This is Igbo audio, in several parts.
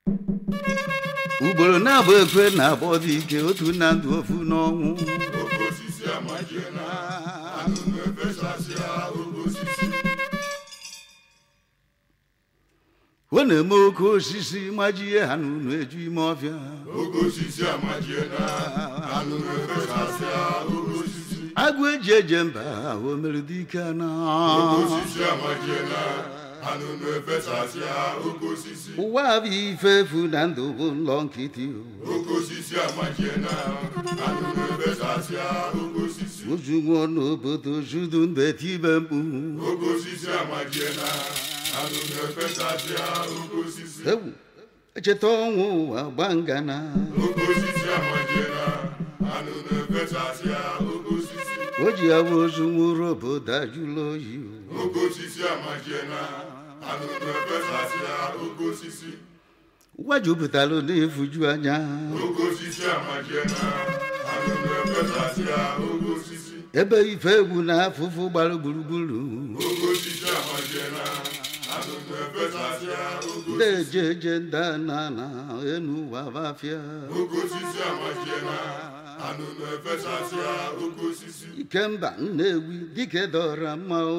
ugboro na-abụ ekwe na-abọ dị ike otu na ndụ ofu n'ọnwụ ọ na-eme oke osisi majie ha n'ụlọ eju ime ọfịa agụ eji eje mba o mere dike na ụwa bụ ife efu na ndụ bụ ụlọ nkịtị ozu nwụọ n'obodo judu mbe tibe mkpu ewu echeta ọnwụ ụwa gba ngana o ji ya bụ ozu nwụrụ obodo ajụla oyi ụwa jupụtara n'ifuju anya ebe ife egwu na afụfụ gbara gburugburu ndị eje eje ndị na enu ụwa bafịa Ikemba Nnewi dike dọra mma o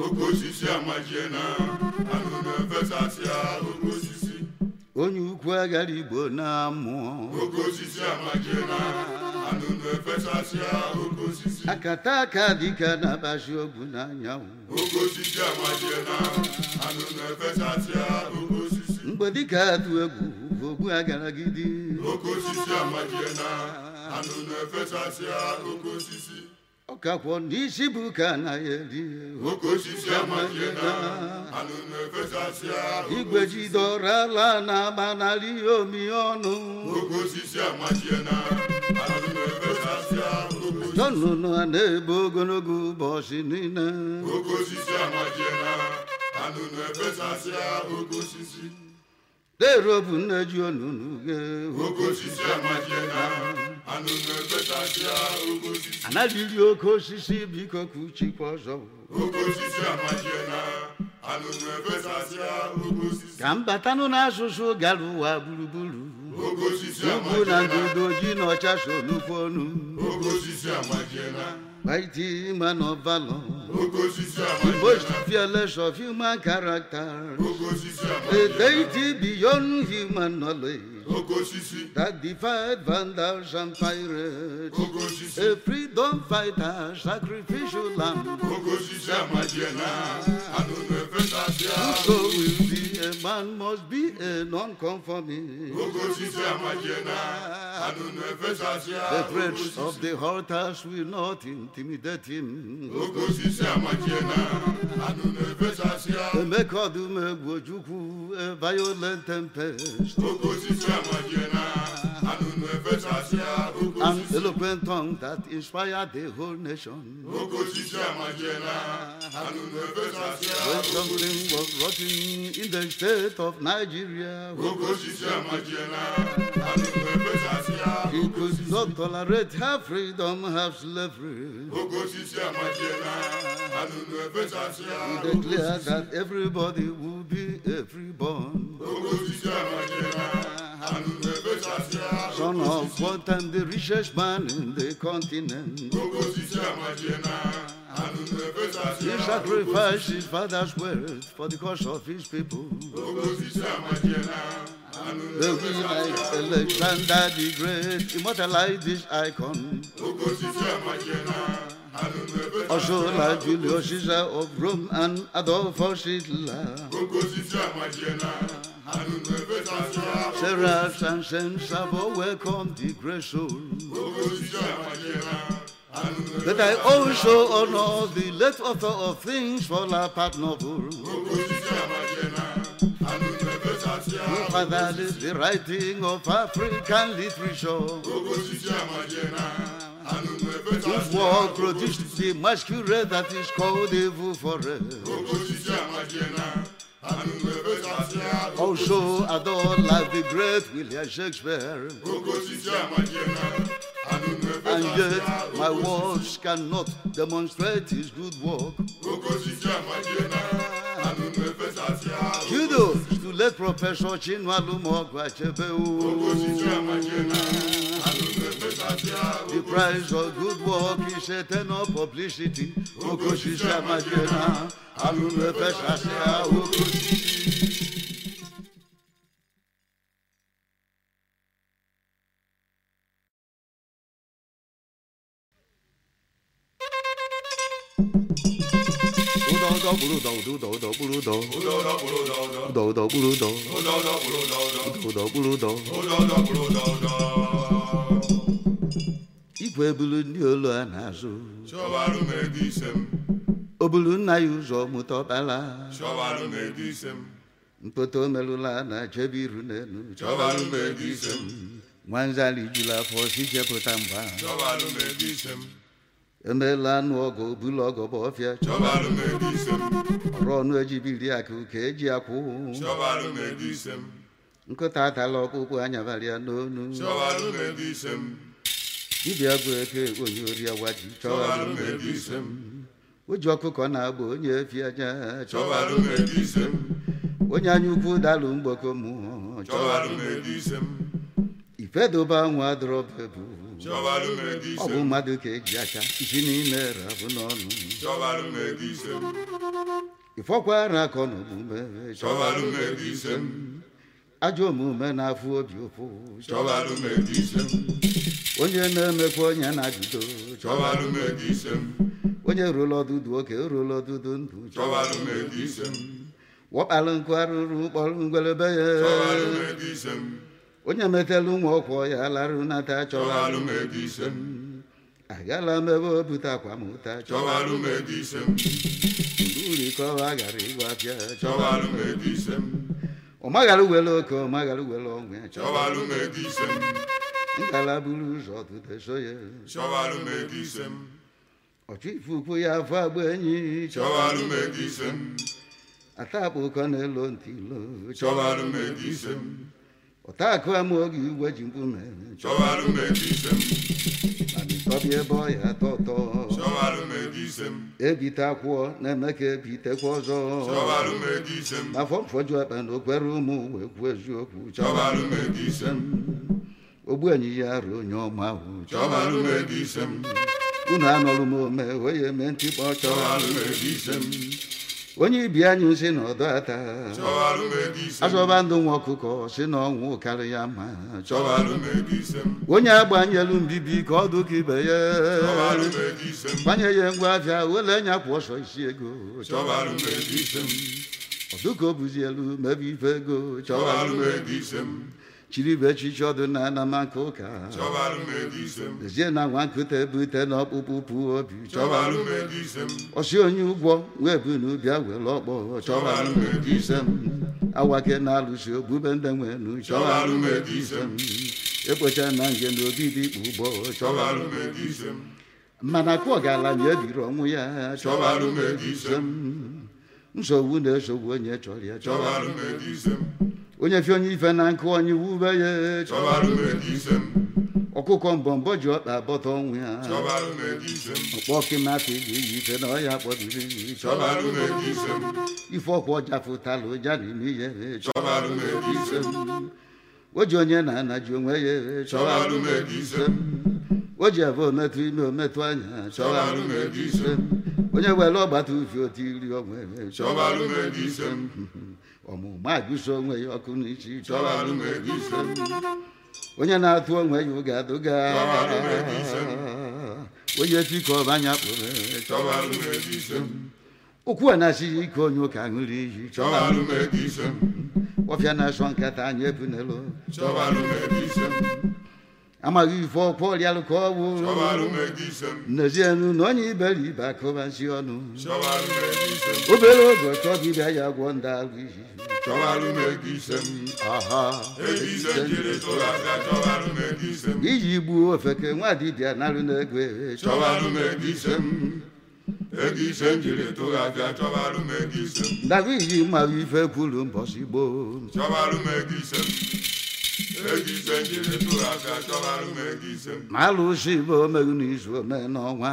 onye ukwu agara Igbo na-amụọ akata aka dịka na-abazi ogwu n'anyanwụ mgbe dịka atụ egwu ogbu agara gidi ọkakwọ n'isi bụ ka anaghị eri igwe jidọrọ ala na-agbanarị omi ọnụ nnụnụ a na-ebe ogologo ụbọchị niile dero bụ nne ji onunu gị anaghịrị oke osisi biko ka uchikwa ọzọ ka mbatanụ n'asụsụ gara ụwa gburugburu ugwu na ndụdo ji na ọcha so nnukwu ọnụ mighty man of valor, the most fearless of human character, a deity beyond human knowledge, that defied vandals and pirates, a freedom fighter, sacrificial lamb. Whoso will be a man must be a non-conformist. The threats of the altars will not intimidate him. A violent tempest, an eloquent tongue that inspired the whole nation. When something was rotting in the state of Nigeria, he could not tolerate half freedom, half slavery. He declared that everybody would be a freeborn. Son of what and the richest man in the continent. He sacrificed his father's wealth for the cause of his people. The will like Alexander the Great immortalized this icon. Also like Julius Caesar of Rome and Adolphus Hitler. Seraphs and saints have all welcomed the great soul. But I also honor the late author of Things Fall Apart novel, who fathered the writing of African literature, whose work produced the masquerade that is called Evil Forest. Also adore like the great William Shakespeare. And yet my words cannot demonstrate his good work. Kudos to late Professor Chinwalu Mogwachebe. The price of good work is eternal publicity. Okoshisha Majena, Alume Pesasea, Okoshishi. Igwe bulu ndị olu a na-azụ obulu nna ya ụzọ mụta ọkpala mpoto melụla na chebe iru n'elu nwanzali jula afọ si chepụta mgba emela anụ ọgụ bulu ọgọ bụ ọfịa ọrụ ọnụ ejibiri akụ ka eji akwụ nkụta atala ọkpụkpụ anyabara ya n'onu dibịa bụ eke onye ori awaji o ji ọkụkọ na-agba onye efi aja onye anya ukwu dalụ mgboko mmụọ ifedobe nwa drọbebu ọ bụ mmadụ ka eji aka isi n'ime rabụ n'ọnụ ifọkwara akọ n'omume ajọ omume na-afụ obi ụfụ onye na-emekwa onye na-ajụdo onye rụrụ ọdụdụ oke rụrụ ọdụdụ ndụ wọkpalụ nkụ arụrụ kpọrọ ngwelebe ya onye metelu ụmụ ọkwọ ya larụ nata agala mebe obute akwa mụta uri kọwa gara ịgwa apịa ọmaghara wele oke ọmaghara wele ọnwụ ya ngala buru ụzọ ọtụtụ so ya ọchụ ifufu ya afọ agba enyi atapụ ụkọ na-elo ntị ilo ọta akụ ama oge igwe ji mkpume manịtọbịa ebe ọ ya atọ ụtọ ebite akwụọ na-eme ka ebitekwa ọzọ mafọ mfọju akpa na okwere ụmụ wee kwuo eziokwu ogbu enyi ya rụ onye ọma ahụ unu anọrụ m ome onye eme ntikpọ onye ibi anyị si na ọdọ ata azọba ndụ nwa ọkụkọ si na ọnwụ karị ya mma onye agbanyelu mbibi ka ọ dụka ibe ya gbanye ya ngwa afịa wele nya kwụ ọsọ isi ego ọdụka o buzielu mebe ife ego chiribe echiche ọdụ na anamaka ụka ezie na nwa nkụta ebute na ọkpụkpụ pụ obi ọsị onye ụgwọ wee bu n'ụbịa were ọkpọ awake na-alụsi ogbube ndị nwenu ekpocha na nge na obibi ikpu ụgbọ mana kụọ gala nye ebiri ọnwụ ya nsogbu na-esogbu onye chọrọ ya onye fi onye ife na nkụ onye wube ya ọkụkọ mbọmbọ ji ọkpa abọta ọnwụ ya ọkpọ kịmakụ ga-eyi ife na ọya kpọbiri ife ọkwa ọjafụtala ụja n'ime ihe o ji onye na-anaji onwe ya o ji ebe ometụ ime ometụ anya onye were ọgbata ufi otu iri onwe ọmụma agụso onwe ya ọkụ n'isi onye na-atụ onwe ya ụga adụga onye tikọba anya kpụrụ ụkwụ a na-asịghị ike onye ụka ṅụrụ iyi ọfịa na-asọ nkata anya ebunelo amaghị ife ọkwa ọrịalụ ka ọ bụ n'ezienu na onye iberibe akụbazi ọnụ obere oge ọchọghị ịbịa ya gwọ ndị alụ iyi iji gbuo ofeke nwa dibịa narụ n'ego ndabụ iji mmarụ ife kwuru mbọsị gboo malụsi bụ omerụ n'izu ome n'ọnwa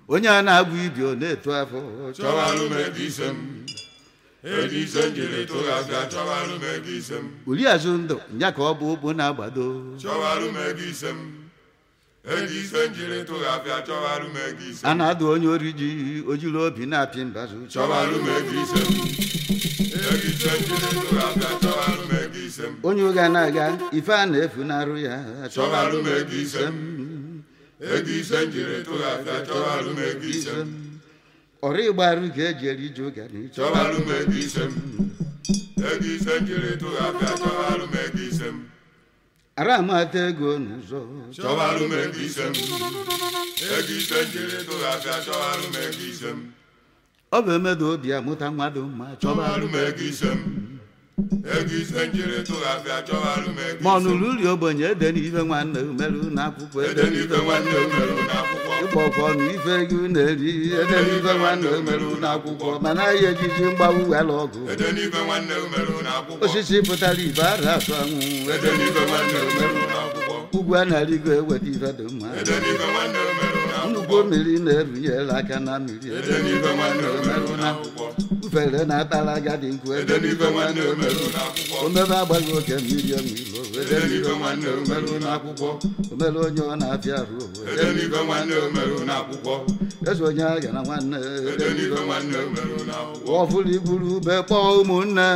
onye a na-agwụ ibi ọ na-eto afọ chọbalụ m ego ise m ego ise m jiri tụrụ afịa chọbalụ m ego ise m uri azụ ndụ nya ka ọ bụ ụkwụ na-agbado chọbalụ m ego ise m ego ise m jiri tụrụ afịa chọbalụ m ego ise m a na-adụ onye ori ji ojiri obi na-apị mbazụ chọbalụ m ego ise m ego ise m jiri tụrụ afịa chọbalụ m ego ise m onye ụga na-aga ife a na-efu n'arụ ya chọbalụ m ego ise m ego ise m jiri tụrụ afịa chọbalụ m ego ise m ọrụ ịgbarụ ka eji eri ji ụgani chọbalụ m ego ise m ego ise m jiri tụrụ afịa chọbalụ m ego ise m ara amata ego n'ụzọ chọbalụ m ego ise m ego ise m jiri tụrụ afịa chọbalụ m ego ise m ọ bụ emedo obi amụta mmadụ mma chọbalụ m ego ise m ego ise m jiri tụrụ afịa chọbalụ m ego ma ọ nụrụ uri ogbenye ede n'ife nwanne umerụ n'akwụkwọ ede n'ife nwanne umerụ n'akwụkwọ ịgba ọkọ ọnụ ife ego na-eri ede n'ife nwanne umerụ n'akwụkwọ mana ahịa ejiji mgbawu wela ọgụ ede n'ife nwanne umerụ n'akwụkwọ osisi pụtara ibe ara atụ anwụ ede n'ife nwanne umerụ n'akwụkwọ ugwu a na-arịgo eweta ife dị mma ede n'ife nwanne umerụ n'akwụkwọ nnukwu mmiri na-erunyela aka na mmiri ede n'ife nwanne umerụ n'akwụkwọ ufere na-atara agadi nkwu ede n'ife nwanne umerụ n'akwụkwọ omebe agbaghị oke mmiri ọmilo ede n'ife nwanne umerụ n'akwụkwọ omere onye ọ na-afịa arụ ede n'ife nwanne umerụ n'akwụkwọ eze onye agha na nwanne ede n'ife nwanne umerụ n'akwụkwọ ọfụrụ iburu ube kpọọ ụmụnne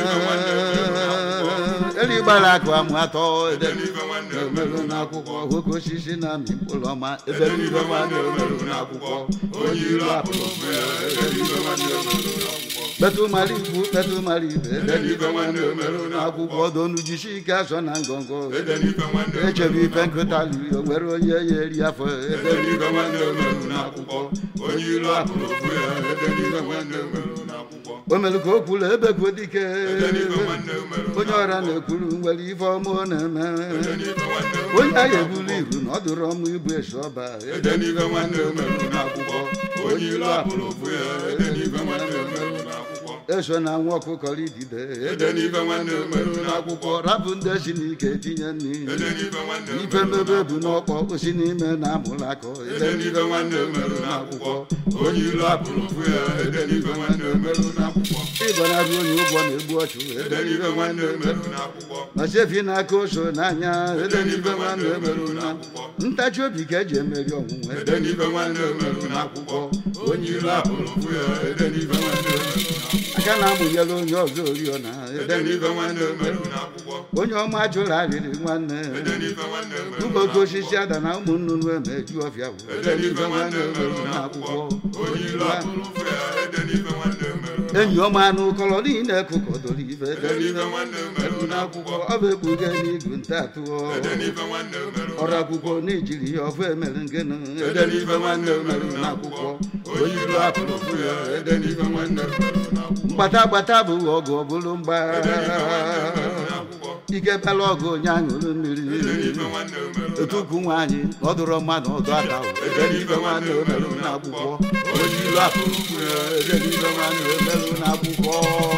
eligbara akụ amụ atọ ede n'ife nwanne emerụ n'akwụkwọ nwoke osisi na amị mkpụrụ ọma ebe ede n'ife nwanne umerụ n'akwụkwọ onye ilu apụrụ ụfụ ya ede n'ife nwanne umerụ n'akwụkwọ kpetụ mara ikwu kpetụ mara ibe ede n'ife nwanne umerụ n'akwụkwọ donu jisi ike asọ na ngọngọ ede n'ife nwanne echebe ife nkụta liri o nwere onye ya eri afọ ede n'ife nwanne umerụ n'akwụkwọ onye ilu apụrụ ụfụ ya ede n'ife nwanne umerụ n'akwụkwọ o mere ka o kwuru ebekwu dike ede n'ife nwanne umerụ onye ọra na-ekwuru nwere ife ọma ọ na-eme ede n'ife nwanne onye agha ebulu iru na ọ dụrụ ọmụ ibu esi ọba ede n'ife nwanne umerụ n'akwụkwọ onye ilu apụrụ ụfụ ya ede n'ife nwanne umerụ n'akwụkwọ eso na nwa ọkụkọ idide ede n'ife nwanne umerụ n'akwụkwọ rapụ ndị si n'ike tinye nri ede n'ife nwanne ife mmebe bụ n'ọkpọ osi n'ime na amụrụ akọ ede n'ife nwanne umerụ n'akwụkwọ onye ilu apụrụ ụfụ ya ede n'ife nwanne umerụ n'akwụkwọ ịgọnarị onye ụgwọ na-egbu ọchụ ede n'ife nwanne umerụ n'akwụkwọ ma chefi n'aka oso n'anya ede n'ife nwanne umerụ n'akwụkwọ ntachi obi ka eji emeri ọnwụnwe ede n'ife nwanne umerụ n'akwụkwọ onye ilu apụrụ ụfụ ya ede n'ife nwanne umerụ n'akwụkwọ aka na-amụnyela onye ọzọ oriọna ede n'ife nwanne umerụ n'akwụkwọ onye ọma jụrụ arịrị nwanne ede n'ife nwanne umerụ ụbọchị osisi ada na ụmụ nnụnụ emeju ọfịa bụ ede n'ife nwanne umerụ n'akwụkwọ onye ilu apụrụ ụfụ ya ede n'ife nwanne umerụ enyi ọma anụ ụkọrọ niile kụkọdoro ife ede n'ife nwanne umerụ n'akwụkwọ ọ bụ ekpuge n'igu nta atụọ ede n'ife nwanne umerụ ọrụ akwụkwọ n'ijiri ya ọfụ emere ngenu ede n'ife nwanne umerụ n'akwụkwọ onye ilu apụrụ ụfụ ya ede n'ife nwanne umerụ n'akwụkwọ mgbata gbata bụ ọgụ ọbụlụ mgba ede n'ife nwanne umerụ n'akwụkwọ ike bela ọgụ onye aṅụrụ mmiri ede n'ife nwanne umerụ otukwu nwaanyị na ọ dụrụ mmadụ ọdụ aka ede n'ife nwanne umerụ n'akwụkwọ onye ilu apụrụ ụfụ ya ede n'ife nwanne umerụ n'akwụkwọ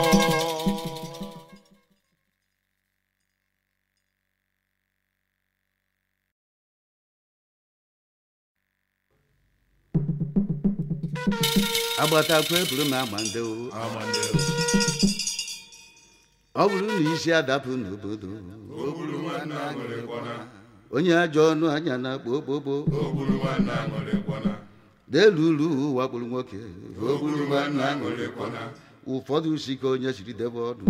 agbatakwa eburu m amande ọ bụrụ na isi adapụ n'obodo onye ajọ ọnụ anya na-akpọ okpokpo n'elu ulu wakpuru nwoke ụfọdụ si ka onye siri debe ọdụ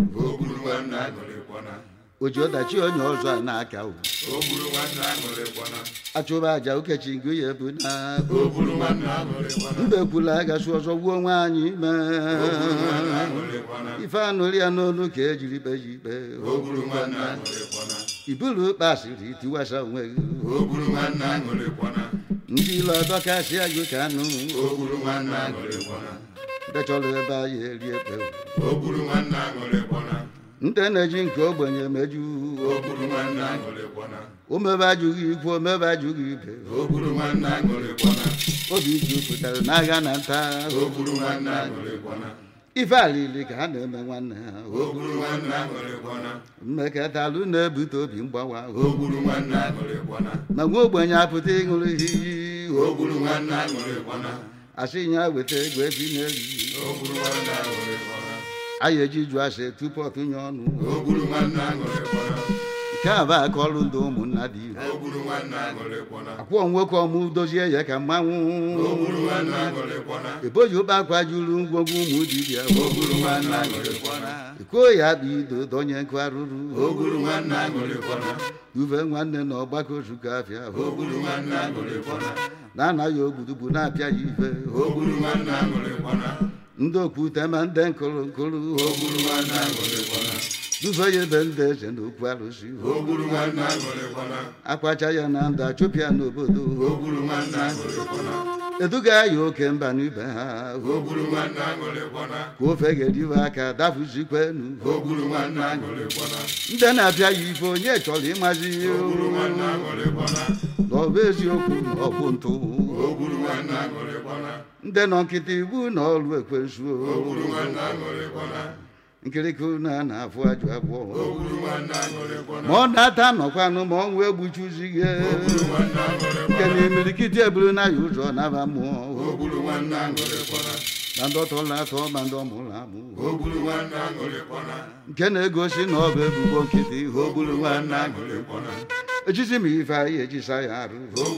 o ji ọdachi onye ọzọ a na-aka achụba aja okechi ngụ ya bụ na mbekwula agasị ọzọ gbuo nwaanyị ime ife anụrụ ya n'olu ka ejiri kpe ya ikpe iburu kpasịrị tiwasa onwe gị ndị ilo adọkasị agụ ka anụ ndị chọrọ ebe anyị eri ekpe ndị na-eji nke ogbenye meju omebe ajụghị ikwu omebe ajụghị ibe obi jupụtara n'agha na nta ife alili ka ha na-eme nwanne ha mmekọtalụ na-ebute obi mgbawa ma nwa ogbenye apụta ịṅụrụ iyi asị ya weta ego ebi n'elu anyị eji jụ asị tupu ọtụnye ọnụ nke a bụ aka ọrụ ndị ụmụnna dị akwụọ nwoke ọmụ dozie ya ka mmanwụ eboji ụkpa akwa juru ngwongwo ụmụ dibịa iko ya bụ ido donye nkụ arụrụ duve nwanne na ọgbakọ ozukọ afịa na anaghị ogbudubu na-apịa ya ife ndị okwute ma ndị nkụrụ duve ya ebe ndị eze na okwu arụsị akwacha ya na ndụ achụpịa n'obodo eduga ya oke mba n'ibe ha ka ofe ga-eriwe aka dafụzikwenu ndị na-apịa ya ife onye chọrọ ịmazi na ọ bụ eziokwu na ọ bụ ntụ ndị nọ nkịtị igbu na ọrụ ekwensu nkirikụ na-afụ ajụ abụọ ma ọ na-ata nọkwanụ ma ọ nwee egbuchuzighị nke na imirikiti eburu na ya ụzọ naba mmụọ na ndị ọtọla atọ ma ndị ọmụrụ amụ nke na-egosi na ọ bụ ebubo nkịtị ejisi m ife anyị ejisa ya arụ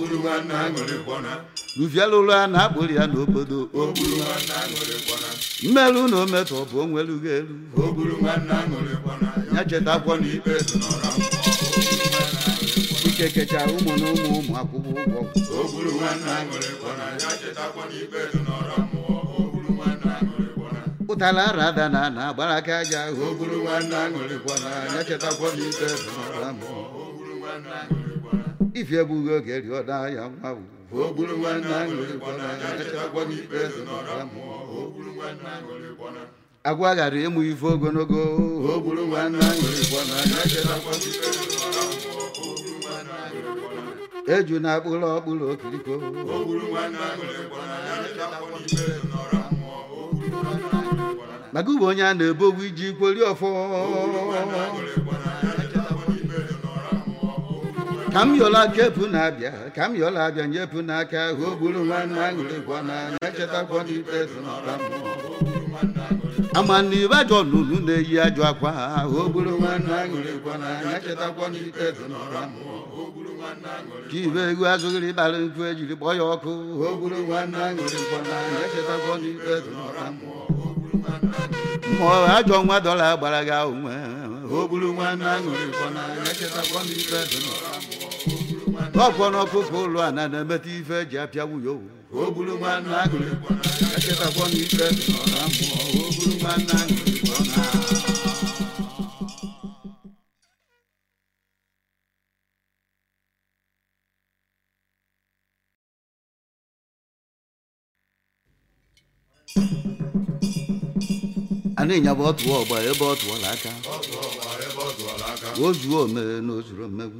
rufiela ụlọ a na-akpụrụ ya n'obodo mmerụ na ometọ bụ onwelughị elu ya chetakwa n'ikpe ike kecha ụmụ na ụmụ akwụkwọ ụgwọ ụtala arada na na-agbara aka aja ya chetakwa n'ikpe ife egbughị oge rịọda ya nwa agwa ghara ịmụ ife ogologo eju na akpụrụ ọkpụrụ okiriko maka ube onye a na-ebogbu iji kwori ọfọ ka m yọla kepụ na-abịa ka m yọla abịa nyepụ n'aka ahụ ogburu nwanne aṅụrịkwa n'anya echetakwa n'ikpe ama na ịbajọ nunu na-eyi ajọ akwa ahụ ogburu nwanne aṅụrịkwa n'anya echetakwa n'ikpe ka ibe egwu azụghịrị ịbalị nkwu ejiri kpọọ ya ọkụ ogburu nwanne aṅụrịkwa n'anya echetakwa n'ikpe mmụọ ajọ nwa dọla gbara gị onwe ogburu nwanne aṅụrịkwa n'anya echetakwa n'ikpe ọkwọ n'ọkụkọ ụlọ a na-emeta ife eji apịa nwunye ogburu nwanne aṅụrịkwa n'anya echetakwa n'ikpe ogburu nwanne aṅụrịkwa n'anya anyị nyabụ ọtụ ọgba ebe ọ tụọla aka ozuo ome na ozuru mmegbu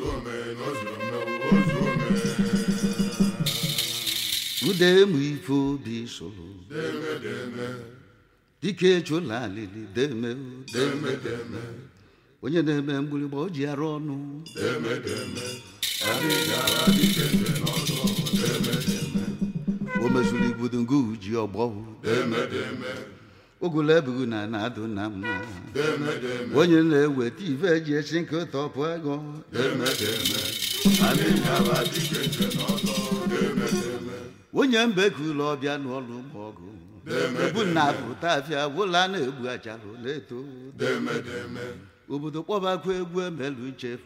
ude emu ife obi soro dike echụla alili deme onye na-eme mgbịrịgba o ji arụ ọnụ o mezuru igbudu ngụ ji ọgbọ ogolo ebughị na na-adụ na mma onye na-eweta ife eji esi nke tọpụ ego onye mbeku ụlọ ọbịa n'ọlụ ụmụ ọgụ ebu na-apụta afịa wụla na-egbu achalụ na-eto obodo kpọbakwa egwu emelu nchefu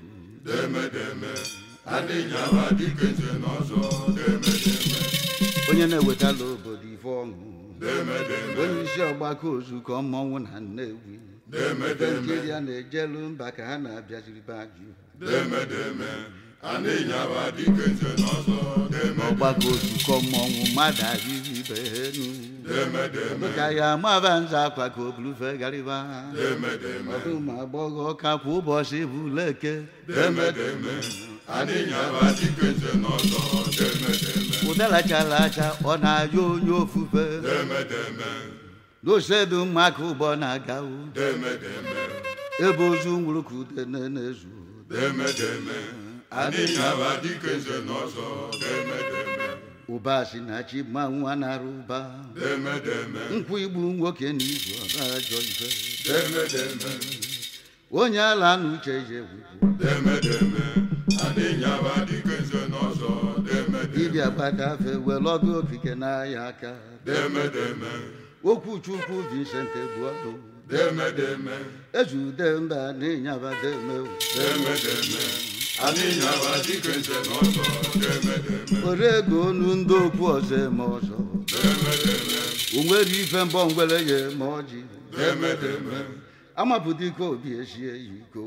onye na-ewetala obodo ife ọṅụ onye isi ọgbakọ ozukọ mmọnwụ na Nnewi nkiri a na-ejelu mba ka ha na-abịaziri be ajụ ọgbakọ ozukọ mmọnwụ mmadụ arịrị ibe enu ka ya amaba nza akwa ka o bulufe gariba ọdụm agbọghọ ka kwa ụbọchị bụ leke ụdalachala acha ọ na-ayọ onye ofufe n'osedu maka ụgbọ na-aga ebe ozu nwụrụ ka ude na-ezu ụba si na chi ma nwa nara ụba nkwụ igbu nwoke na izu ọba ajọ ife onye ala na uche je dibịa gbatafe were ọdụ okike n'ahịa aka okwu chukwu Vincent Egbuọdụ ejude mba n'ịnyaba demewu were ego onu ndị okwu ọzọ eme ọzọ o nwere ife mbọ ngwere ya eme ọjị amapụta ike obi eshie ya iko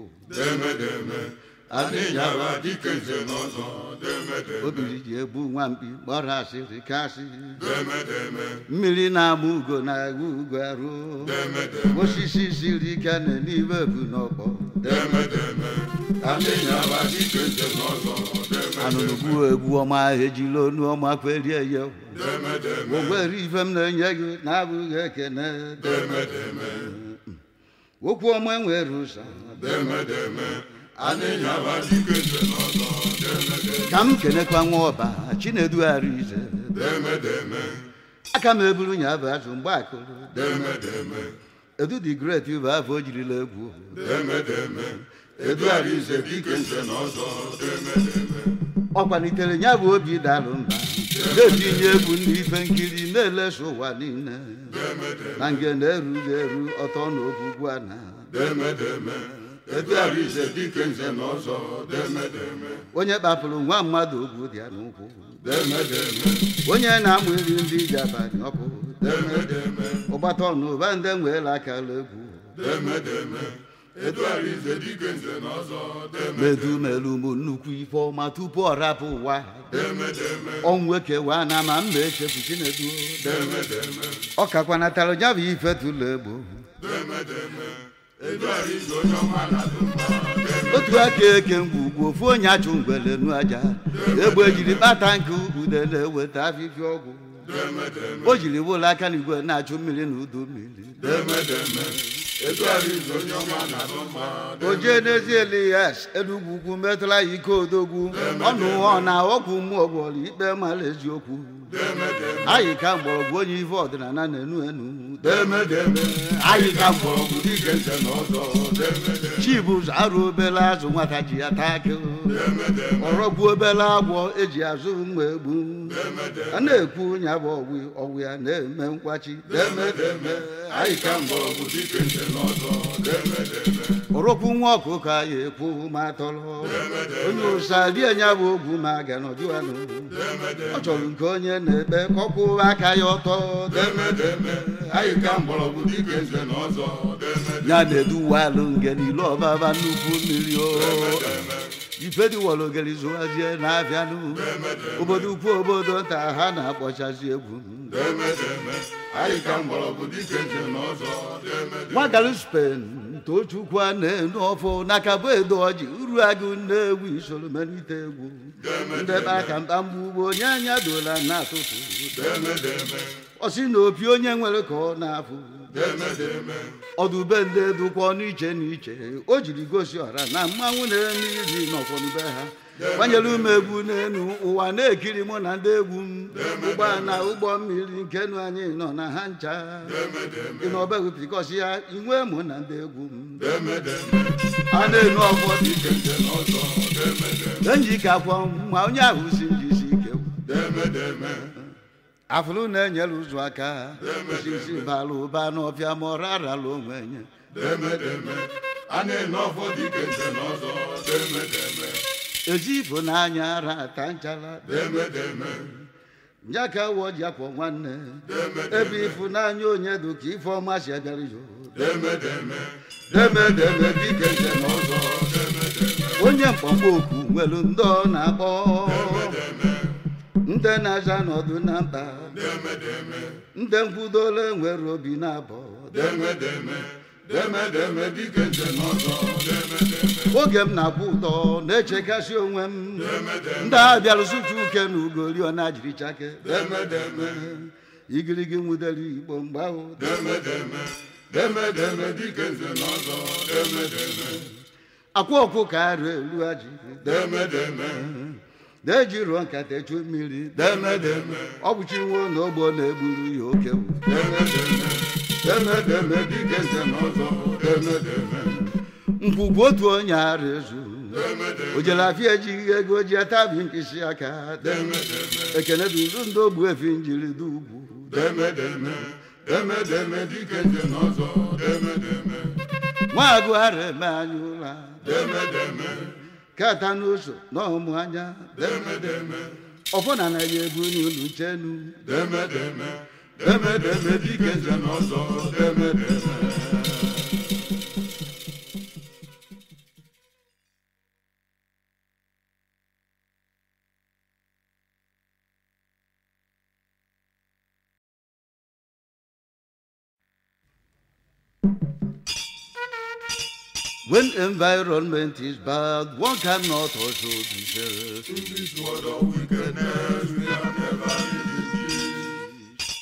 obiri ji egbu nwamkpi gbara asịrị kasị mmiri na-ama ugo na-agụ ugo arụ osisi siri ike na n'ime ebu n'ọkpọ anụnụgbu egwu ọma ejila onu ọma kwerie ya o nwere ife m na-enye gị na-abụghị ekene okwu ọma nwere ụsa ka m kenekwa nwa ọba Chinedu Arize aka m eburu nya bụ azụ mgbe akụrụ Edu the Great bụ afọ o jirila egwu ọ kwalitere nya bụ obi dalụ mba na-etinye egwu ndị ife nkiri na-elesa ụwa niile na nge na-erughị eru ọtọ na ogwugwu a na onye kpapụrụ nwa mmadụ ogwu dị ya n'ụkwụ onye na-amụ iri ndị ji abalị ọkụ ụgbata ọnụ ụba ndị nweela akara egwu medumelu m nnukwu ife ọma tupu ọ rapụ ụwa ọnwụ ekewa na ma mba echefu Chinedu ọ kakwanatara ya bụ ife tụlụ egbo otu aka eke ngwugwu ofu onye achụ ngwele nu aja egbe jiri kpata nke ude na-eweta afịfịa ọgwụ o jiri wụlọ aka n'igwe na-achụ mmiri na udu mmiri oje n'ezi Elias Enugwu ugwu metụla ya ike odogwu ọnụ ọ na ọgwụ mmụọ gwọrọ ikpe mara eziokwu anyị ka mgbọrọgwụ onye ife ọdịnala na-enu enu anyị ka mgbọrọgwụ dike nze na ọzọ Chibụzọ arụ obele azụ nwata ji ya taa akị ọrọgbu obele agwọ eji azụ mma egbu a na-ekwu nya bụ ọgwụ ya na-eme nkwachi anyị ka mgbọrọgwụ dike nze na ọzọ ọrọkwu nwa ọkụkọ anyị ekwu ma tọrọ onye ụsa rie nya bụ ogwu ma ga nọdụanụ ọ chọrọ nke onye na-ekpe ka ọ kwụwa aka ya ọtọ anyị ka mgbọrọgwụ dike nze na ọzọ ya na-eduwalụ nge niile ọbaba nnukwu mmiri ifediwọlụ ogeri zụwazie na-abịanụ obodo ukwu obodo nta ha na-akpọchazi egwu nwagaru Spain Tochukwu a na-enu ọfụ n'aka bụ edo ọjị uru agụ na-egwu isoro melite egwu ndebe aka mkpamgbu ugbo onye anya dola na-atụtụ ọ sị na opi onye nwere ka ọ na-afụ ọdụbe ndị dụkwa n'iche n'iche o jiri gosi ọra na mmanwụ na-eme iri n'ọfọdụbe ha gbanyere ume egwu n'elu ụwa na-ekiri mụ na ndị egwu ụgbọ na ụgbọ mmiri nkenu anyị nọ na ha ncha ịnọbegwu pikọsi ya inwe mụ na ndị egwu a na-enu ọfọ dị ike enjike akwọ ma onye ahụ si njisi ike afụrụ na-enyere ụzọ aka osisi bara ụba n'ọfịa ma ọ rarala onwe nye ezi ịfụnanya ara ata nchara njaka wọ ji akwọ nwanne ebe ịfụnanya onye dị ka ife ọma si abịara yo dike nze na ọzọ onye mkpọmkpọ okwu nwere ndị ọ na-akpọ ndị na-aza n'ọdụ na mkpa ndị nkwudola nwere obi na-abọ oge m na-akwụ ụtọ na-echekasị onwe m ndị a bịara sụcha uke na ugori ọ na-ajiri chake igirigi nwudere igbo mgbe ahụ akwa ọkụ ka arụ elu aji deji ruo nkata echu mmiri demedeme ọ bụ chi nwo na ogbo na-egburu ya oke demedeme dike nze n'ọzọ demedeme nkwugwu otu onye ara ezu o jere afịa ejighị ego ji atabi mkpịsị aka ekene duru ndị ogbu efi njiri dị ugwu demedeme demedeme dike nze n'ọzọ demedeme nwa agụ ara eme anya ụra demedeme kata n'ụzọ n'ọmụ anya demedeme ọfọna na ya ebu n'ụlọ chenu demedeme demedeme dike nze n'ọzọ demedeme When environment is bad, one cannot also be safe. In this world of wickedness, we have never lived in peace.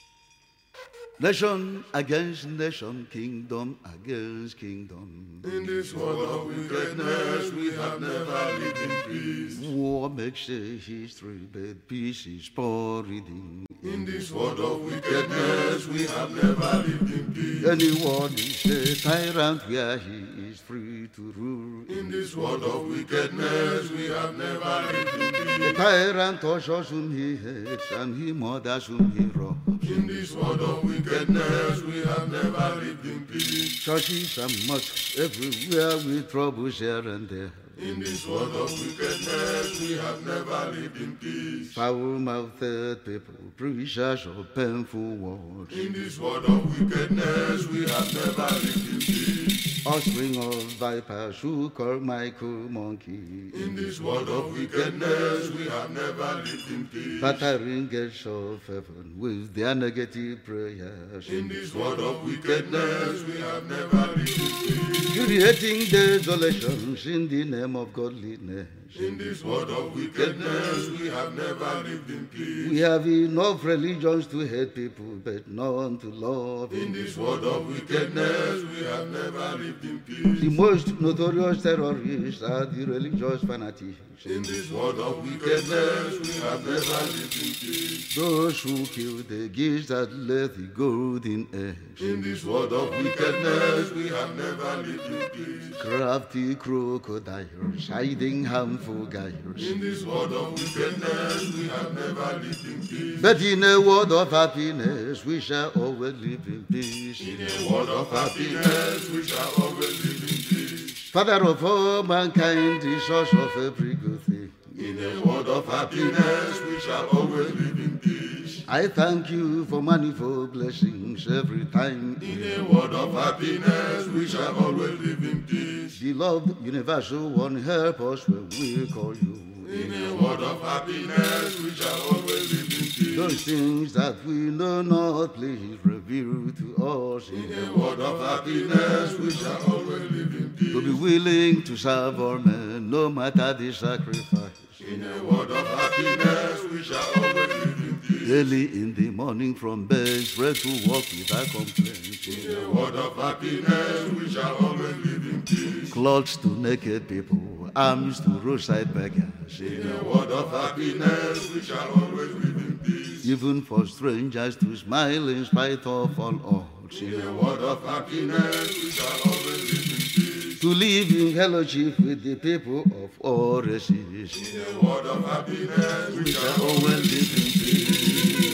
Nation against nation, kingdom against kingdom. In this world of wickedness, we have never lived in peace. War makes a history, but peace is poor reading. In this world of wickedness, we have never lived in peace. Anyone is a tyrant where he is free to rule. In this world of wickedness, we have never lived in peace. A tyrant ushers whom he hates and he murders whom he robs. In this world of wickedness, we have never lived in peace. Churches and mosques everywhere with troubles here and there. In this world of wickedness, we have never lived in peace. Foul-mouthed people, preachers of painful words. In this world of wickedness, we have never lived in peace. Offspring of vipers who call Michael monkey. In this world of wickedness, we have never lived in peace. Battering gates of heaven with their negative prayers. In this world of wickedness, we have never lived in peace. Creating desolations in the name of godliness. In this world of wickedness, we have never lived in peace. We have enough religions to hate people, but none to love. In this world of wickedness, we have never lived in peace. The most notorious terrorists are the religious fanatics. In this world of wickedness, we have never lived in peace. Those who kill the geese that lay the golden eggs. In this world of wickedness, we have never lived in peace. Crafty crocodiles hiding harmful guys. In this world of wickedness, we have never lived in peace. But in a world of happiness, we shall always live in peace. In a world of happiness, we shall always live in peace. Father of all mankind, the source of every good thing. In a world of happiness, we shall always live in peace. I thank you for manifold blessings every time. In a world of happiness, we shall always live in peace. Beloved universal one, help us when we call you. In a world of happiness, we shall always live in peace. Those things that we know not, please reveal to us. In a world of happiness, we shall always live in peace. To be willing to serve our men, no matter the sacrifice. In a world of happiness, we shall always live in peace. Early in the morning from bed, spread to walk without complaint. In a world of happiness, we shall always live in peace. Clothes to naked people, arms to roadside beggars. In a world of happiness, we shall always live in peace. Even for strangers to smile in spite of all odds. In a world of happiness, we shall always live in peace. To live in fellowship with the people of all races. In a world of happiness, we shall Always live in peace.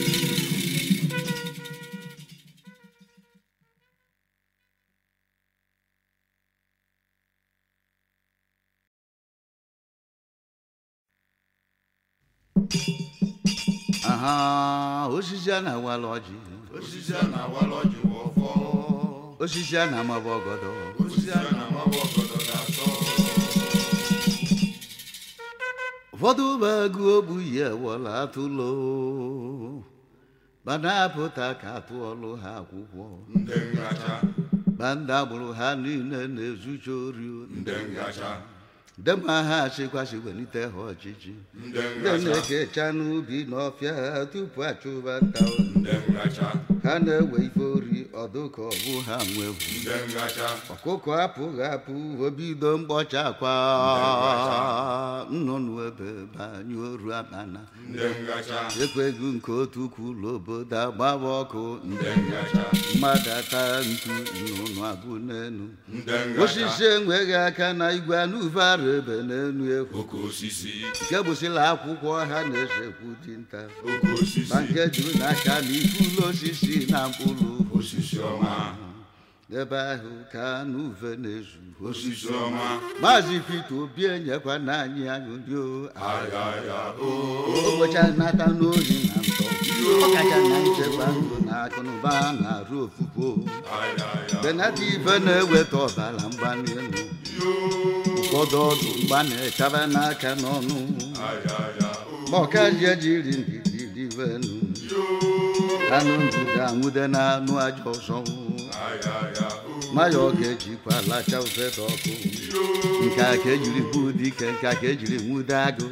Osisi a na-awala ọjị. Osisi a na-awala ọjị wụ ọfọ. Osisi a na-amaba ọgọdọ. Osisi a na-amaba ọgọdọ na-asọ. Ụfọdụ bụ agụ ogbu yi ewọla atụlo. Ma na-apụta ka atụọlụ ha akwụkwọ. Ndị ngacha. Ma ndị agbụrụ ha niile na-ezucha ori. Ndị ngacha. Ndị ma ha achịkwasị welite ha ọchịchị. Ndị na-ekecha n'ubi n'ọfịa tupu achụba nta. Ndị ngacha. ha na-ewe ife ori ọdụka ọ bụ ha nwewu ọkụkọ apụghị apụ obido mkpọcha akwa nnụnụ ebe banye oru abana ekweghị nke otu kwụlụ obodo agbawa ọkụ mmadụ ata ntu nnụnụ abụ n'enu osisi enweghị aka na igwe anụvara ebe n'enu ekwu nke bụsịla akwụkwọ ha na-esekwu dinta ma nke juru n'aka na ifulu osisi na mkpụrụ osisi ọma ebe ahụ ka anụve na-ezu osisi ọma Maazị Peter Obi enyekwa n'anyị anyụnyo ụbọchị nata n'ohi na ntọ ọkacha na nchekwa ndụ na akụnụba na-arụ ofufu benata ife na-eweta ọbara mgbali elu ụfọdụ ọdụ mgba na-echaba n'aka n'ọnụ ma ọkaji ejiri ndidi rivenu anụ ndụda anwụde na anụ aja ọzọ maya ọ ga-ejikwa lacha ufede ọkụ nke a ka ejiri bụ dike nke a ka ejiri nwude agụ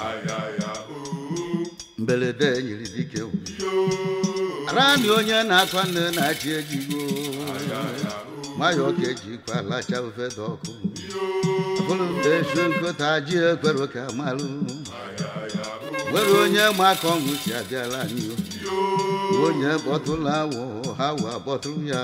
mberede nyiri dike arani onye na-akwa nne na-achị ejigo maya ọ ga-ejikwa lacha ufede ọkụ bụrụ mgbe esu nkụta ji ekwere ka malụ nwere onye maka ọṅụ si abịala anyị onye kpọtụrụ awụ ha wa kpọtụrụ ya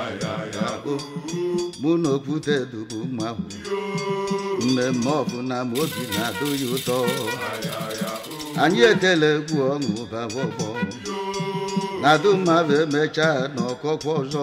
mụ na okwute dubu mmanwụ mmemme ọbụla ma obi na-adụ ya ụtọ anyị etela egwu ọṅụ baba ọgbọ na-adụ mmadụ emechaa na ọkọkwa ọzọ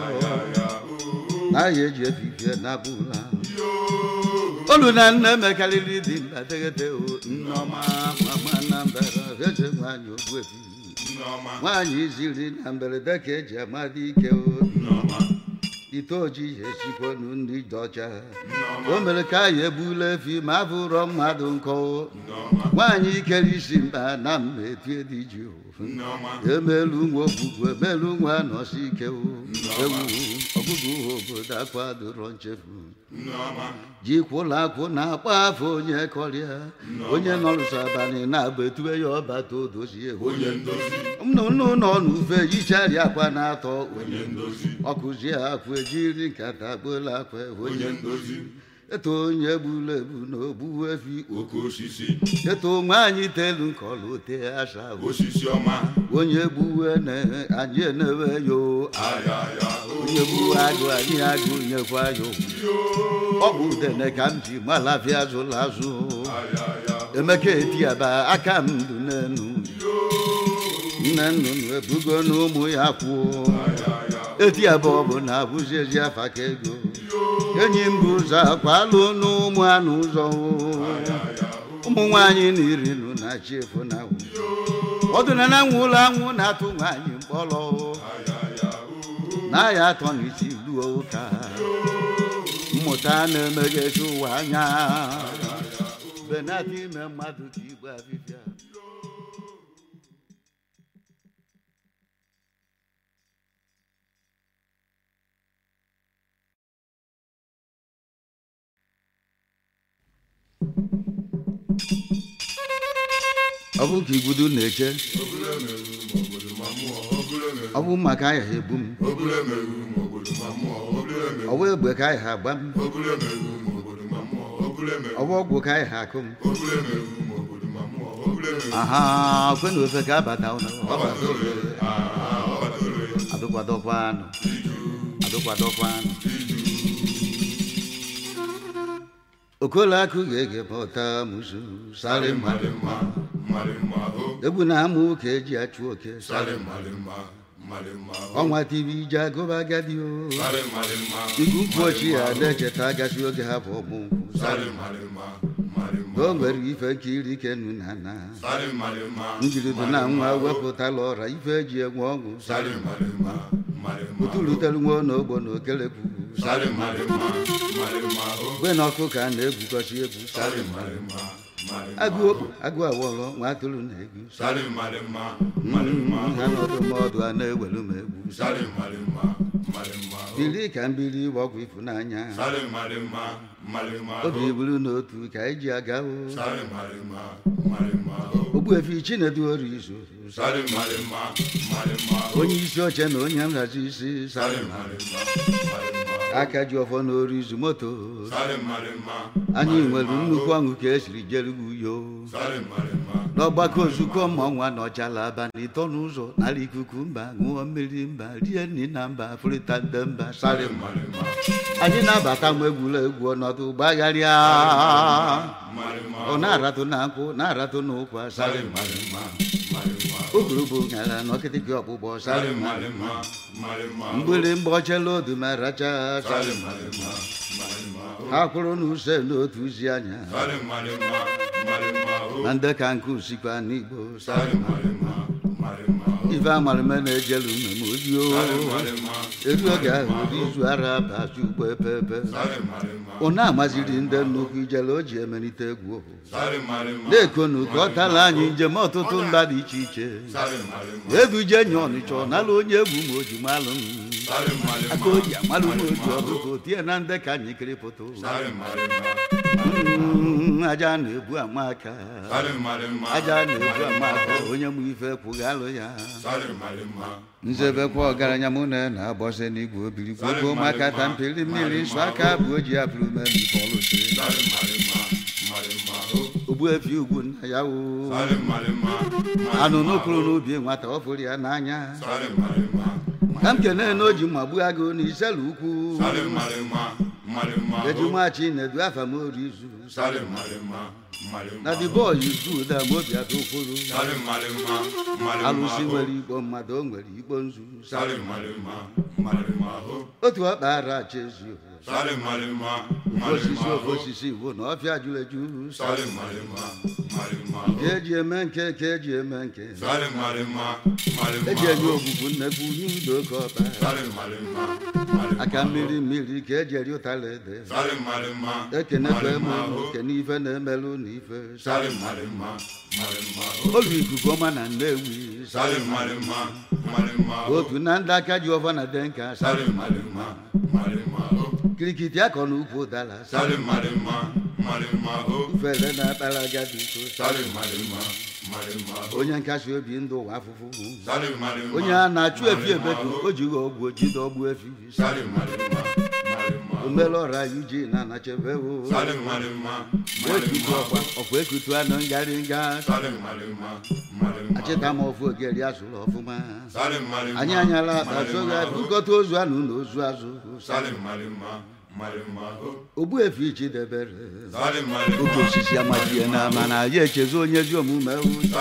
na ya eji efifie na bụla olu na nne mekarịrị dị na degede nneọma mama na mbara eze nwanyị ogbuefi nwaanyị ziri na mberede ka eji amadị ike ite ojii esikwonu ndị dị ọcha o mere ka anyị egbula efi ma abụrọ mmadụ nkọ nwaanyị ikere isi mba na mma etie dị ji emelu nwa ogbugbu emelu nwa nọsi ike ewu ọgụgụ obodo akwadoro nchefu ji kwụla akwụ na-akpa afọ onye kọrịa onye nọrụsọ abalị na-agba etube ya ọbata odozie nnụnụ nọ n'ufe yichari akwa na-atọ ọkụzie akwụ ejiri nkata gbola akwa onye ndozi eto onye gburu egbu na ogbu efi oke osisi eto nwaanyị telu nkọlụ te asa osisi ọma onye gbuwe na anyị enewe yo onye gbuwe agụ anyị agụ nyekwa yo ọ bụ udene ka m ji malafịa azụla azụ emeka etiaba aka m ndụ n'enu nne nnụnụ ebugo na ụmụ ya kwuo etiaba ọ bụ na abụzi ezi afa ka ego enyi m bụ ụzọ akwalụ n'ụmụ anụ ụzọ ụmụ nwaanyị na iri nụ na chi efu na ọdụna na nwa ụlọ anwụ na-atụ nwaanyị mkpọrọ na ya atọ n'isi luo ụka mmụta na-emeghezi ụwa anya benata ime mmadụ ka igwe abịbịa ọ bụ ka igudu na-eche ọ bụ maka ahịa ha egbu m ọ bụ egbe ka ahịa ha agba m ọ bụ ọgwụ ka ahịa ha akụ m aha kwe na ofe ka abata ụlọ adụkwadọkwanụ Okolaku ga-ege pọta musu sare malima egwu na amụ ka eji achụ oke sare malima ọnwa TV ije agụba agadi o igu mkpochi ya na-echeta agasị oge ha bụ ọmụnkwụ o nwere ife nkiri kenu na na njiridu na nwa wepụtala ọra ife eji enwe ọṅụ utulutere nwa n'ogbo na okelekwu gbe na ọkụ ka a na-egwukọsi egwu agụ okpu agụ awọlọ nwa atụrụ na-egwu ha n'ọdụmọdụ a na-ewelu m egwu bili ka mbili ọgwụ ịfụnanya obi buru n'otu ka eji aga Ogbuefi Chinedu Orizu onye isi oche na onye nhazi isi aka ji ọfọ n'Orizu moto anyị nwere nnukwu ọṅụ ka esiri jere uyo n'ọgbakọ nzukọ mmọnwụ anọchala abalị ịtọ n'ụzọ n'ala ikuku mba ṅụọ mmiri mba rie nri na mba fụrịta nde mba anyị na-abata nwa egwuregwu ọnọdụ gbagharịa ọ na-aratụ na nkwụ na-aratụ n'ụkwa ogologo nyara n'ọkịtịkị ọkpụkpọ mgbịrịmgba ochela odumaracha ha kwụrụ n'use n'otu uzi anya na ndị ka nke usikwa n'Igbo ife amarịme na-ejelu mmemme odio elu oge ahụ izu ara bazi ugbo epepe ọ na-amaziri ndị nnukwu ijele o ji emelite egwu na-ekonu ka ọ tala anyị njem ọtụtụ mba dị iche iche eduje nye Ọnịcha nala onye egwu ma oji malụ aka oji amalụ ma oji ọbụko tie na ndị ka anyị kiri pụta aja na-ebu amaka onye mụ ife kwụghị alụ ya nzebekwa ọgaranya mụ na-agbọse n'igwe obiri gwogbo maka ta mpiri mmiri nsọ aka bụ oji apụrụ memipọlụsi Ogbuefi ugwu nna ya anụ n'okpuru n'ubi nwata ọ fụrụ ya n'anya ka m kene na o ji mma gbuo agụ na Iselu ukwu ejumachi na-edu afa m Orizu na the boy is good and obi atụkwuru alụsị nwere igbo mmadụ o nwere igbo nzu otu ọkpa ara acha ezi ofe osisi bụ na ọfịa juru eju nke eji eme nke ka eji eme nke eji enye ogbugbu nnekwu nye udo ka ọba aka mmiri mmiri ka eji eri ụtara ede ekenekwa eme okene ife na-emelụ na ife olu ikuku ọma na Nnewi otu na ndị aka ji ọfa na denka kirikiti akọ na ukwu ụdara ufere na-akpara agadi onye nkasi obi ndụ ụwa afụfụ onye a na-achụ efi ebedu o jighị ọgwụ ojide Ogbuefi omelọra yuji na anachebe ọkwa ekutu anọ ngarị nga achịta m ọfụ ogeri azụrụ ọfụma anyị anyala akpa soga bukọta ozu anụ na ozu azụ Ogbuefi Chidebere oke osisi amachie na mana ya echezo onye ezi omume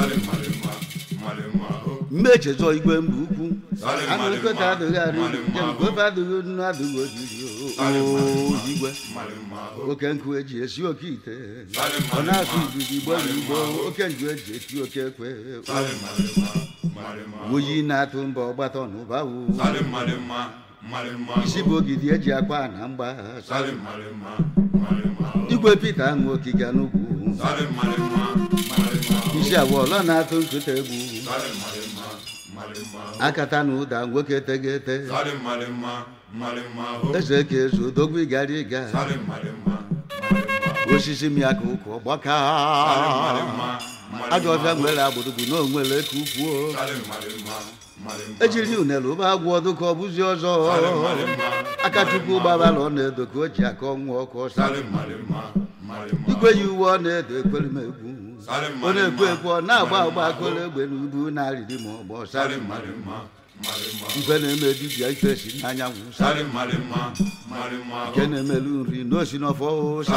mgbe echezọ igwe mba ukwu anụ nkọta adịghị arịrị jemkwefe adịghị nnu adịghị ojiri igwe oke nkụ eji esi oke ite ọ na-asụ izuzu igbo na igbo oke nju eji eti oke ekwe oyi na-atụ mba ọgbata n'ụba isi bụ ogidi eji akpa na mgba igwe Pita aṅụ okike n'ugwu isi awọlọ na-atụ nkụta egwu akata na ụda nwoke tegete eze ka ezu odogwu ịgara ịga osisi mịaka ụkwụ ọgbaka ajọ ọfịa nwere agbụrụgbu na onwere ka ukwuo ejiri unere ụba agwụ ọdụ ka ọ bụzi ọzọ aka Chukwu gbabara ọ na-edo ka o ji aka ọnwụ ọkụ igwe yi uwe ọ na-edo ekwere m egwu ọ na-ekwu ekwu ọ na-agba agba akụrụ egbe n'ubu na-arịrị ma ọgbọ ife na-eme dibịa ife si n'anyanwụ nke na-emelu nri n'osi n'ọfọ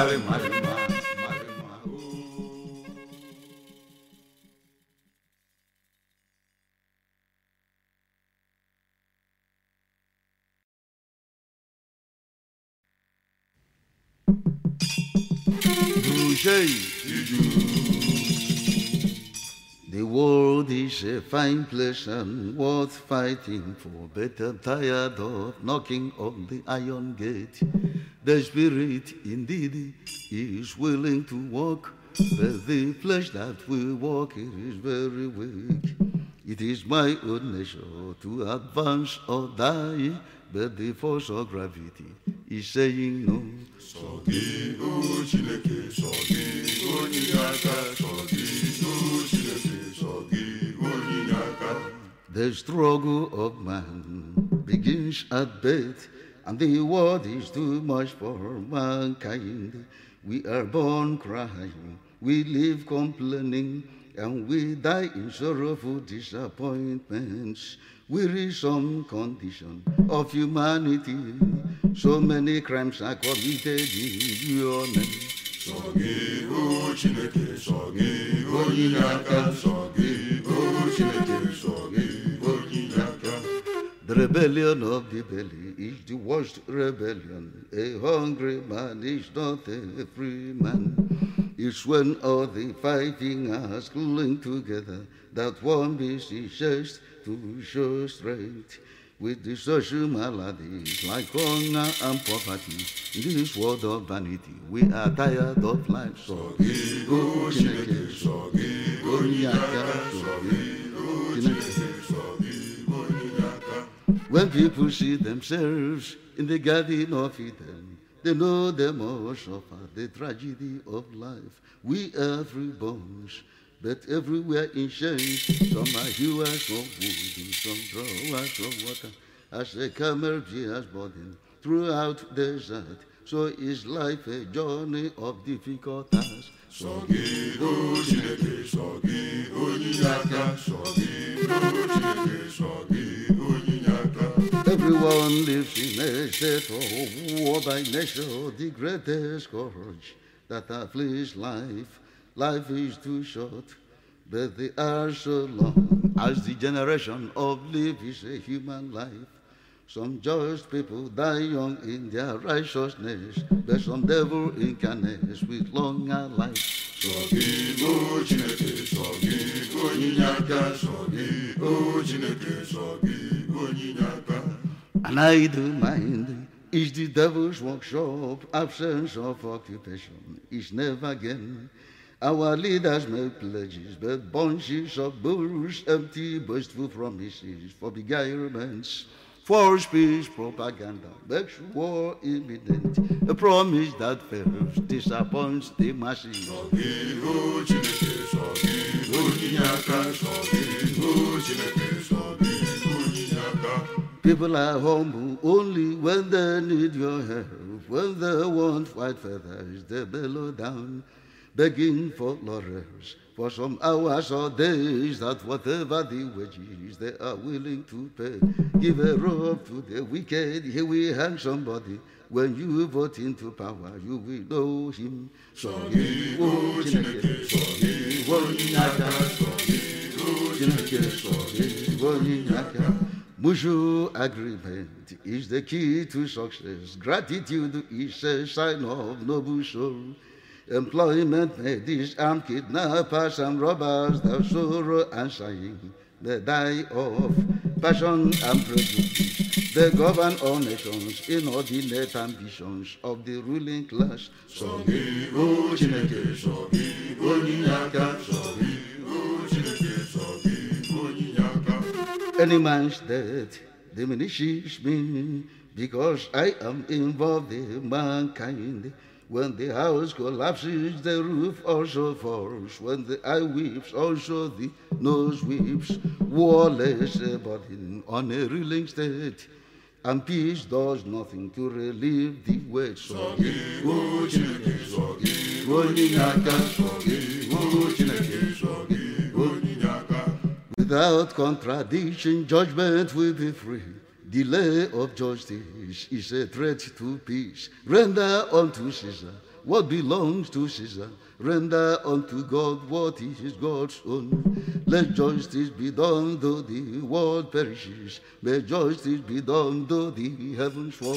The world is a fine place and worth fighting for, but I'm tired of knocking on the iron gate. The spirit indeed is willing to walk, but the flesh that will walk is very weak. It is my own nature to advance or die. but the force of gravity is saying no. Sogi o Chineke, sogi o Nyaka, sogi o Chineke, sogi o Nyaka. The struggle of man begins at birth, and the world is too much for mankind. We are born crying, we live complaining, and we die in sorrowful disappointments. Wearisome condition of humanity. So many crimes are committed in your name. Sogi o Chineke, sogi o Nyaka, sogi o Chineke, sogi o Nyaka. The rebellion of the belly is the worst rebellion. A hungry man is not a free man. It's when all the five fingers cling together that one beats his chest to show strength. With the social maladies like hunger and poverty, in this world of vanity, we are tired of life. Sogi o Chineke, sogi o Nyaka, sogi o Chineke, sogi o Nyaka. When people see themselves in the Garden of Eden, they know they must suffer the tragedy of life. We are free bones, but everywhere in chains. Some are hewers of wood, some drawers of water. As a camel bears burden throughout desert, so is life a journey of difficult tasks. Sogi o Chineke, sogi o Nyaka, sogi o Chineke, sogi o Nyaka. Everyone lives in a state of war by nature, the greatest scourge that afflicts life. Life is too short, but they are so long. As the generation of life is a human life. Some just people die young in their righteousness, but some devil incarnates with longer life. Sogi o Chineke, sogi o Nyaka, sogi o Chineke, sogi o Nyaka. An idle mind is the devil's workshop. Absence of occupation is never gain. Our leaders make pledges, but bunches of bulls, empty, boastful promises for beguilements. False peace propaganda makes war imminent. A promise that fails disappoints the masses. Sogi o Chineke, sogi o Nyaka, sogi o Chineke, sogi o Nyaka. People are humble only when they need your help. When they want white feathers, they bellow down, begging for laurels for some hours or days, that whatever the wages they are willing to pay. Give a rope to the wicked, he will hang somebody. When you vote into power, you will know him. Sogi o Chineke, sogi o Nyaka, sogi o Chineke, sogi o Nyaka. Mutual agreement is the key to success. Gratitude is a sign of noble soul. Employment may disarm kidnappers and robbers, their sorrow and sighing. They die of passion and prejudice. They govern all nations, inordinate ambitions of the ruling class. Sogi o Chineke, sogi o Nyaka, sogi o Chineke, sogi o Nyaka. Any man's death diminishes me, because I am involved in mankind. When the house collapses, the roof also falls. When the eye weeps, also the nose weeps. War lays a burden on a reeling state, and peace does nothing to relieve the weight. Sogi o Chineke, sogi o Nyaka, sogi o Chineke, sogi o Nyaka. Without contradiction, judgment will be free. Delay of justice is a threat to peace. Render unto Caesar what belongs to Caesar. Render unto God what is God's own. Let justice be done though the world perishes. May justice be done though the heavens fall.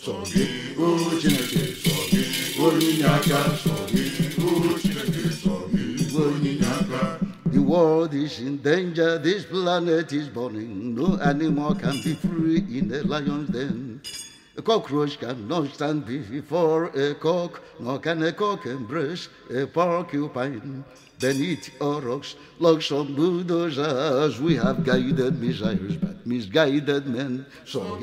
Sogi o Chineke, sogi o Nyaka, sogi o Chineke, sogi o Nyaka. The world is in danger, this planet is burning. No animal can be free in a lion's den. A cockroach cannot stand before a cock, nor can a cock embrace a porcupine. Beneath our rocks, like some bulldozers, we have guided missiles, but misguided men. So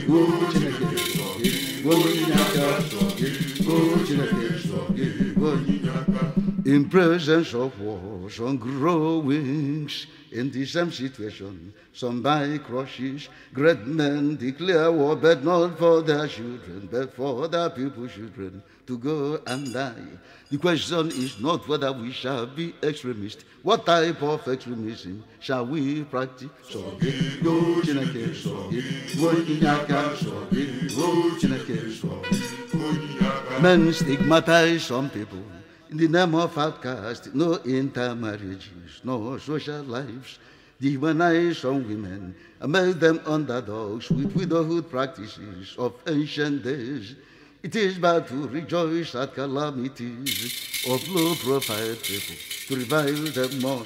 in presence of war, some grow wings. In the same situation, some buy crushes. Great men declare war, but not for their children, but for other people's children to go and die. The question is not whether we shall be extremists. What type of extremism shall we practice? Men stigmatize some people in the name of outcast, no intermarriages, no social lives. Dehumanize some women and make them underdogs with widowhood practices of ancient days. It is bad to rejoice at calamities of low-profile people, to revile them more.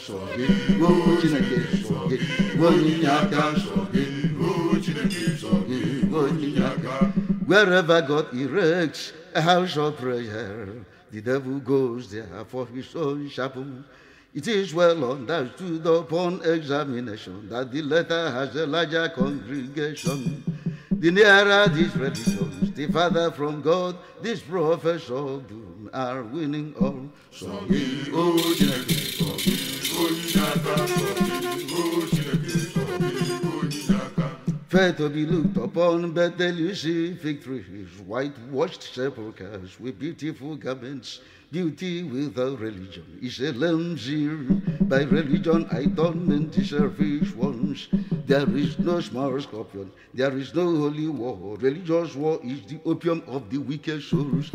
Wherever God erects a house of prayer, the devil goes there for his own chapel. It is well understood upon examination that the latter has a larger congregation. The nearer these religions, the farther from God, these prophets of doom are winning all. Fair to be looked upon, but then you see victories, whitewashed sepulchres with beautiful garments. Beauty without religion is a lamzir. By religion I don't mean the selfish ones. There is no small scorpion, there is no holy war. Religious war is the opium of the wicked souls.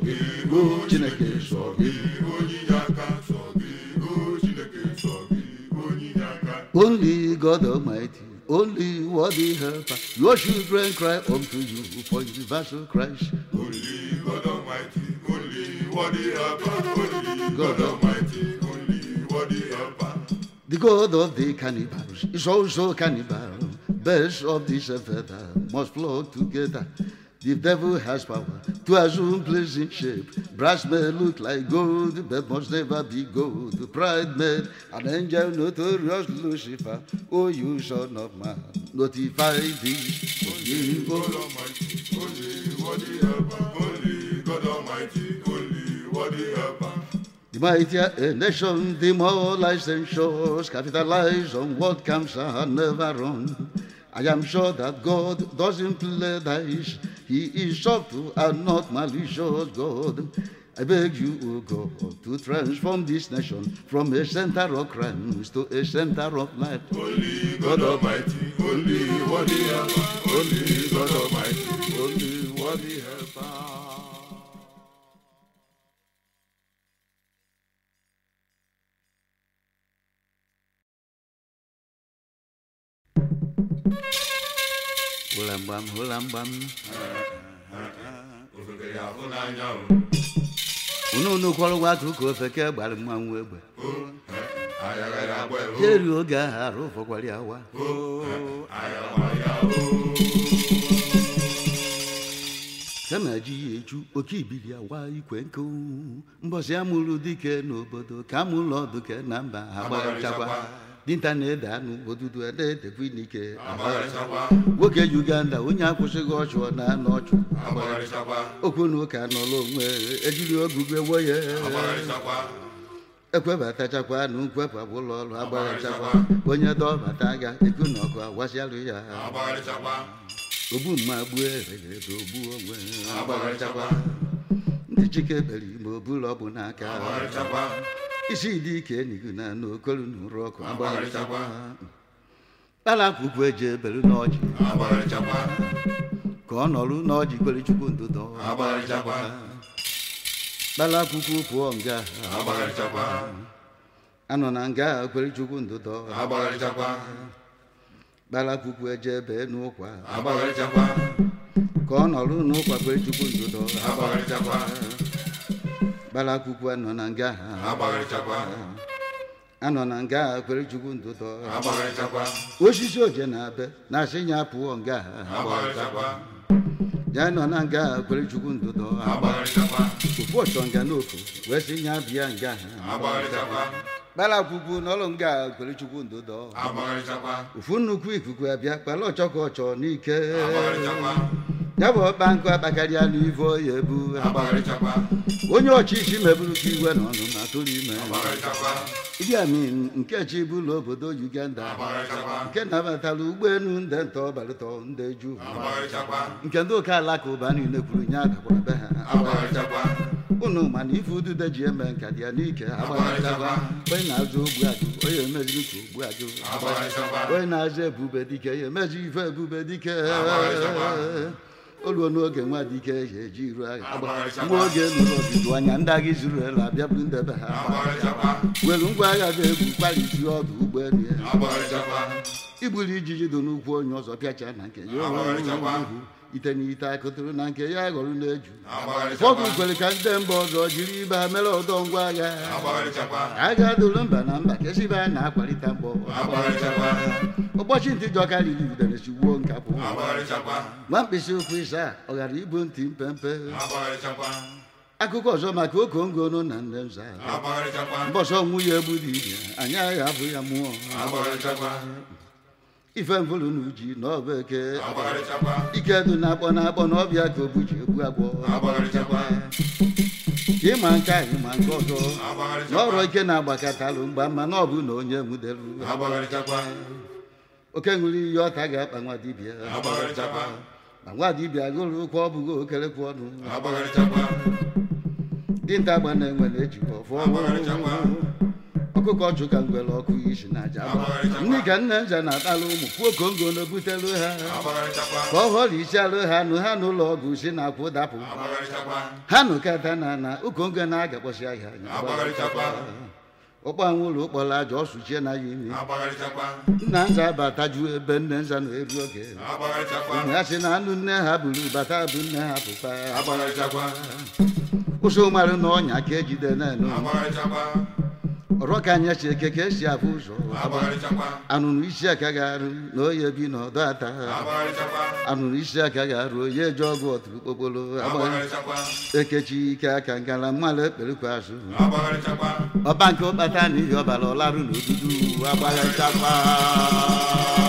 Only God Almighty, only worthy helper. Your children cry unto you for universal Christ. Only God Almighty, only worthy helper. Only God Almighty, only worthy helper. The God of the cannibals is also cannibal. Birds of this feather must flock together. The devil has power to assume pleasing shape. Brass may look like gold, but must never be gold. Pride made an angel notorious Lucifer. Oh, you son of man, notify thee. Only God Almighty, only worthy helper. Only God Almighty, only worthy helper. The mightier a nation, the more licentious capitalize on what comes and never run. I am sure that God doesn't play dice. He is subtle and not malicious God. I beg you, O God, to transform this nation from a center of crimes to a center of life. Only God Almighty, only worthy helper. Only God Almighty, only worthy helper. Hulambam. Unu kwọrọ nwa akụkọ ofeke gbara mmanwụ egbe. Jeri oge ahụ arụ fọkwara ya wa. Kama ji ya eju oke ibili awa ikwe nkụ. Mbọsị amụrụ dike n'obodo ka amụrụ ọdụke na mba agbachakwa. Dinta na-ede anụ odudu ede-edekwa n'ike. Nwoke Uganda onye akwụsịghị ọchụ na-anọ ọchụ. Okwu na ụka nọrọ onwe ejiri ogugo ewo ya. Ekwebatachakwa anụ nkwepụ abụlọ ọrụ agbaghachakwa. Onye dọbata agha ekwu na ọkụ awasịalụ ya. Ogbu mma gbuo ereghede ogbu onwe. Ndị Chike bere ime obulu ọbụ n'aka. Isi dị ike enigu na n'okolu n'ụrụ ọkụ. Kpalakwukwu eje ebelu n'ọjị. Ka ọ nọrụ n'ọjị kwere Chukwu ndụdọ. Kpalakwukwu pụọ nga. Anọ na nga kwere Chukwu ndụdọ. Kpalakwukwu eje ebe n'ụkwa. Ka ọ nọrụ n'ụkwa kwere Chukwu ndụdọ. Kpalakwukwu anọ na nga. Anọ na nga kwere Chukwu ndụdọ. Osisi oje na-abe na-asị ya pụọ nga. ya nọ na nga kwere chukwu ndụdọ ofu ọchọ nga n'ofu wee sị nya bịa nga ha kpara akwụkwọ n'ọlụ nga kwere chukwu ndụdọ ofu nnukwu ikuku abịa kpara ọchọ ka ọchọ n'ike ya bụ ọkpa nkụ akpakarịa n'ivo ya ebu onye ọchịchị meburu ka igwe n'ọnụ ma tụrụ ime Idi Amin nke chi bụlụ obodo Uganda nke nabatara ụgbọelu ndị nta ọbalịtọ ndị ju nke ndị ụka alakụba niile kwuru nye agakwara be ha unu mana ife udude ji eme nka dị ya n'ike onye na-azụ ogbu ajụ onye emezi nke ogbu ajụ onye na-azụ ebube dike ya emezi ife ebube dike oluo n'oge nwa dike ya eji iru agha mgbe oge nụrụ ọdịdụ anya ndị agha Izrel abịa bụrụ ndebe ha welu ngwa agha ga-egwu kparịti ọdụ ụgbọelu ya igburu ijiji dị n'ukwu onye ọzọ pịacha na nke ya ite n'ite akụtụrụ na nke ya ghọrọ n'eju ụfọdụ kwere ka ndị mba ọzọ jiri ibe ha mere ọdọ ngwa agha agha dụrụ mba na mba kesibe a na-akwalite mgbọ ụbọchị ntị jọka riri udere sigbuo nkapụ nwa mkpịsị ụkwụ ịsa ọ ghara ibu ntị mpempe akụkọ ọzọ maka okongono na nne nza mbọsọ ọnwụ ya egbu dị ibe anyị agha abụ ya mmụọ ife mvụrụ na uji na ọba eke ike dị na-akpọ na ọbịa ka obu ji egbu agwọ ịma nke a ịma nke ọzọ na ọrụ ike na-agbakatalụ mgba mma na ọ bụ na onye nwudelu oke ṅụrụ iyi ọta ga-akpa nwa dibịa ma nwa dibịa gụrụ ụkwụ ọ bụghị okerekwu ọnụ dinta agba na-enwe na-ejikwa ọfọ ọkụkọ ọchụ ka ngwere ọkụ isi na-aja ndị ka nne nza na-atalụ ụmụ kwuo kongo na-ebutelu ha ka ọ họrọ isi alụ ha nụ ha n'ụlọ ọgwụ si na-akwụ dapụ ha nụkata na ukongo na-agakpọsị ahịa ọkpọ anwụlụ ụkpọrọ aja ọsụchie na ya imi nna nza bataju ebe nne nza na-eru oge ha sị na anụ nne ha buru bata bụ nne ha pụkwa ụsụ marụ na ọnya ka ejide na-enu ọrụ ka anya si eke ka esi afụ ụzọ anụnụ isi aka ga-arụ na onye bi n'ọdọ ata anụnụ isi aka ga-arụ onye eji ọgwụ ọtụrụ kpokpolo ekechi ike aka ngala mmalụ ekperikwa azụ ọba nke ụkpata na ihe ọbara ọlarụ n'odudu agbagharịchakwa